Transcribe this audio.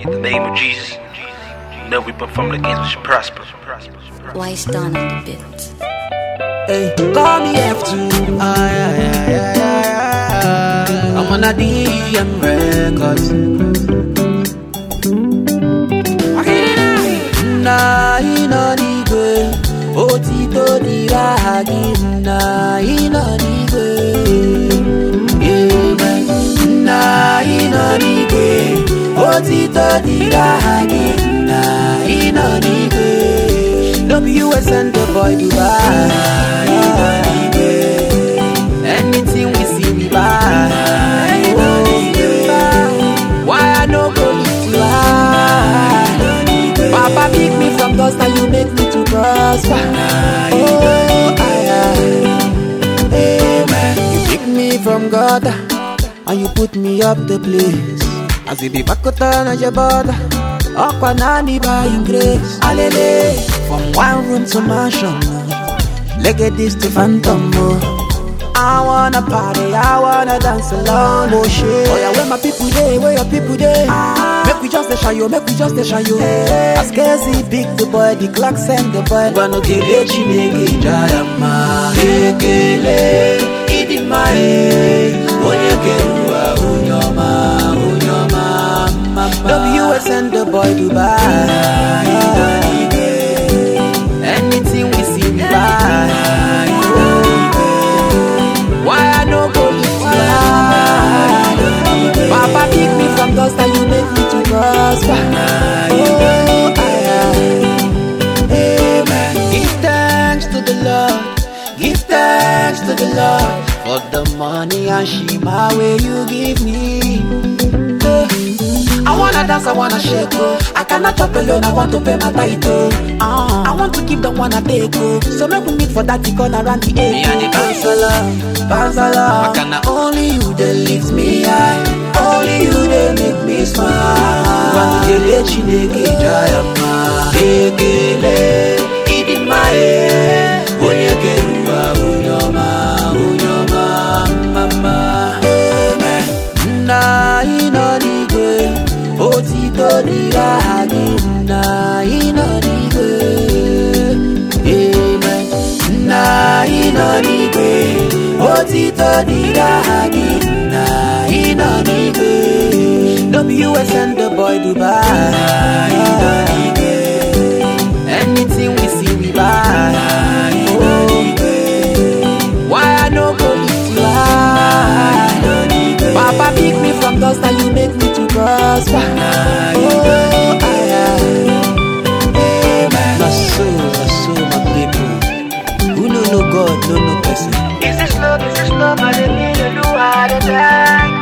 In the name of Jesus, no weapon formed against us shall prosper. Why stand on the bit? Hey, call me F2. I'm on a DM records. Na inonigwe, otito diragi. Na inonigwe, na inonigwe, otito diragi. Na inonigwe. No be you send the boy Dubai. Anything we see we buy. Why I no go live to high? Papa pick me from dust and you make me to prosper. Oh, amen. You pick me from gutter and you put me up the place. As if be back on your border. Up and me buying grace. Alele. From one room to mansion, leg this to phantom. I wanna party, I wanna dance alone. Oh shit. Oh yeah, where my people dey, where your people dey? Make we just dey shy yo, make we just dey shy yo. As Casey pick the boy, the clock send the boy. Gonna get it, chineke jayama. Ekele, idimae. Onyekeruwa, unyoma, mama. WS and the boy Dubai. Anything we see we buy. Why I no go live high? Papa pick me from dust and you make me to prosper. Oh, amen. Give thanks to the Lord. Give thanks to the Lord for the money and shima where you give me. I wanna dance, I wanna shake, oh. I cannot chop alone, I want to pay my title. I want to keep the one I take, oh. So make we meet for that corner around the edge. Me and the Bansala. Only you that lifts me high. Only you that make me smile. When you let chineke jayama. Ekele, idimae. Onyekeruwa, unyoma, mama. Amen. Na inonigwe. Otito diragi. Na inonigwe. Amen. Na inonigwe. Otito diragi. Na inonigwe. No be you send the boy Dubai. Anything we see we buy. Why I no go live to high? Papa pick me from dust and you make me to prosper. Oh, amen. My soul, my people. Who know no God, no person. Is this love, I didn't mean to do all the time.